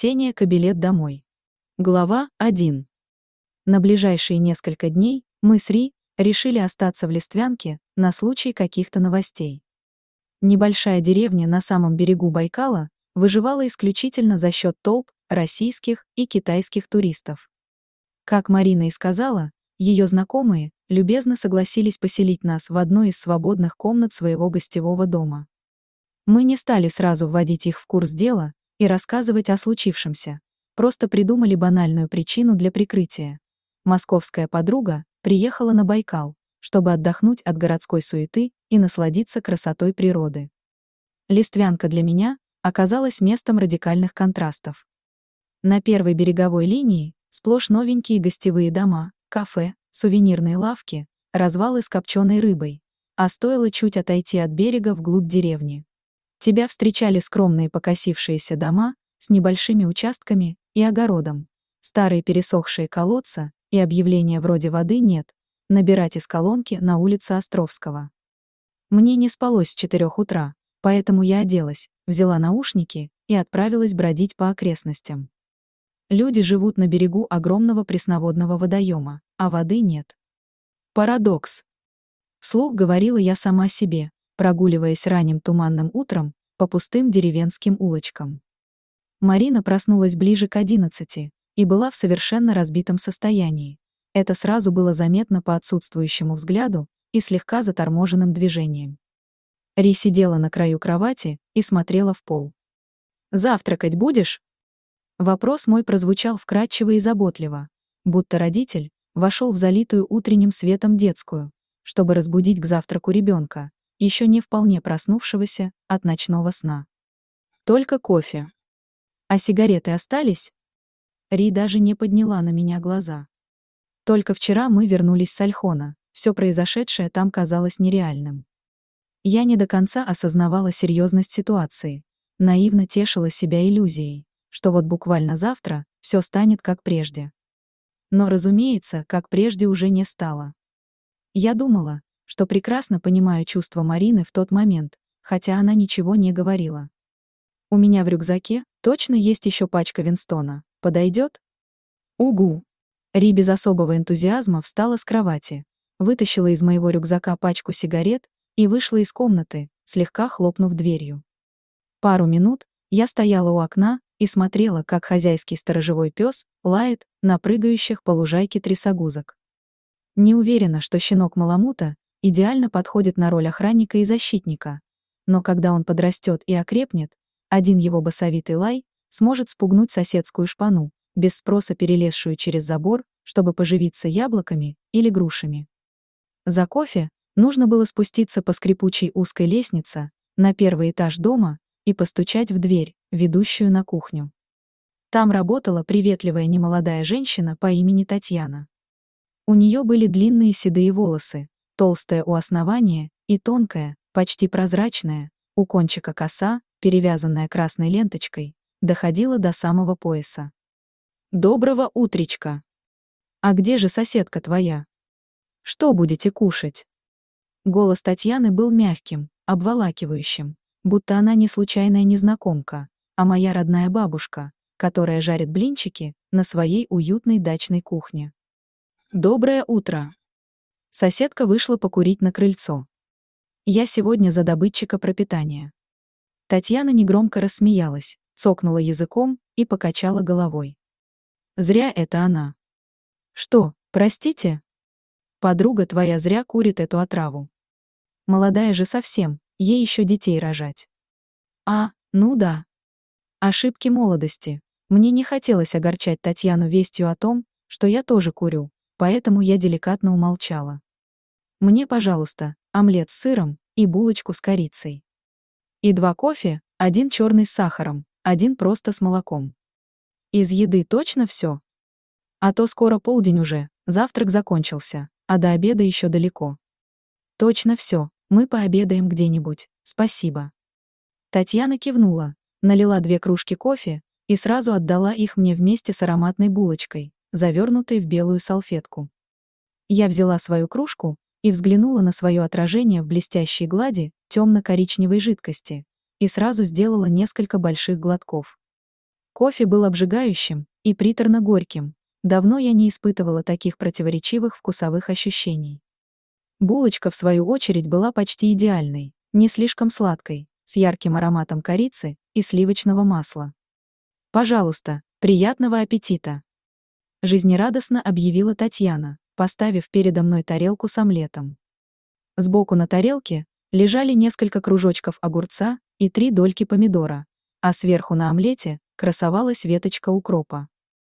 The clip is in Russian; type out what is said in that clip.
Ксения Кобелет домой. Глава 1. На ближайшие несколько дней мы с Ри решили остаться в Листвянке на случай каких-то новостей. Небольшая деревня на самом берегу Байкала выживала исключительно за счет толп российских и китайских туристов. Как Марина и сказала, ее знакомые любезно согласились поселить нас в одной из свободных комнат своего гостевого дома. Мы не стали сразу вводить их в курс дела и рассказывать о случившемся, просто придумали банальную причину для прикрытия. Московская подруга приехала на Байкал, чтобы отдохнуть от городской суеты и насладиться красотой природы. Листвянка для меня оказалась местом радикальных контрастов. На первой береговой линии сплошь новенькие гостевые дома, кафе, сувенирные лавки, развалы с копченой рыбой, а стоило чуть отойти от берега вглубь деревни. Тебя встречали скромные покосившиеся дома с небольшими участками и огородом, старые пересохшие колодца и объявления вроде «воды нет», набирать из колонки на улице Островского. Мне не спалось с 4 утра, поэтому я оделась, взяла наушники и отправилась бродить по окрестностям. Люди живут на берегу огромного пресноводного водоема, а воды нет. Парадокс. Вслух говорила я сама себе, прогуливаясь ранним туманным утром по пустым деревенским улочкам. Марина проснулась ближе к 11 и была в совершенно разбитом состоянии. Это сразу было заметно по отсутствующему взгляду и слегка заторможенным движениям. Ри сидела на краю кровати и смотрела в пол. «Завтракать будешь?» Вопрос мой прозвучал вкрадчиво и заботливо, будто родитель вошел в залитую утренним светом детскую, чтобы разбудить к завтраку ребенка, еще не вполне проснувшегося от ночного сна. Только кофе. А сигареты остались? Ри даже не подняла на меня глаза. Только вчера мы вернулись с Ольхона, все произошедшее там казалось нереальным. Я не до конца осознавала серьезность ситуации, наивно тешила себя иллюзией, что вот буквально завтра все станет как прежде. Но, разумеется, как прежде уже не стало. Я думала, что прекрасно понимаю чувства Марины в тот момент, хотя она ничего не говорила. «У меня в рюкзаке точно есть еще пачка Винстона. Подойдет?» «Угу». Ри без особого энтузиазма встала с кровати, вытащила из моего рюкзака пачку сигарет и вышла из комнаты, слегка хлопнув дверью. Пару минут я стояла у окна и смотрела, как хозяйский сторожевой пес лает на прыгающих по лужайке трясогузок. Не уверена, что щенок Маламута идеально подходит на роль охранника и защитника, но когда он подрастет и окрепнет, один его басовитый лай сможет спугнуть соседскую шпану, без спроса перелезшую через забор, чтобы поживиться яблоками или грушами. За кофе нужно было спуститься по скрипучей узкой лестнице на первый этаж дома и постучать в дверь, ведущую на кухню. Там работала приветливая немолодая женщина по имени Татьяна. У нее были длинные седые волосы, толстая у основания и тонкая, почти прозрачная, у кончика коса, перевязанная красной ленточкой, доходила до самого пояса. «Доброго утречка! А где же соседка твоя? Что будете кушать?» Голос Татьяны был мягким, обволакивающим, будто она не случайная незнакомка, а моя родная бабушка, которая жарит блинчики на своей уютной дачной кухне. «Доброе утро!» Соседка вышла покурить на крыльцо. «Я сегодня за добытчика пропитания». Татьяна негромко рассмеялась, цокнула языком и покачала головой. «Зря это она». «Что, простите?» «Подруга твоя зря курит эту отраву. Молодая же совсем, ей еще детей рожать». «А, ну да. Ошибки молодости. Мне не хотелось огорчать Татьяну вестью о том, что я тоже курю, поэтому я деликатно умолчала. Мне, пожалуйста, омлет с сыром и булочку с корицей. И 2 кофе, 1 черный с сахаром, 1 просто с молоком. Из еды точно все? А то скоро полдень уже, завтрак закончился, а до обеда еще далеко». «Точно все, мы пообедаем где-нибудь, спасибо». Татьяна кивнула, налила 2 кружки кофе и сразу отдала их мне вместе с ароматной булочкой, завернутой в белую салфетку. Я взяла свою кружку и взглянула на свое отражение в блестящей глади темно-коричневой жидкости и сразу сделала несколько больших глотков. Кофе был обжигающим и приторно-горьким. Давно я не испытывала таких противоречивых вкусовых ощущений. Булочка, в свою очередь, была почти идеальной, не слишком сладкой, с ярким ароматом корицы и сливочного масла. «Пожалуйста, приятного аппетита!» Жизнерадостно объявила Татьяна, поставив передо мной тарелку с омлетом. Сбоку на тарелке лежали несколько кружочков огурца и 3 дольки помидора, а сверху на омлете красовалась веточка укропа.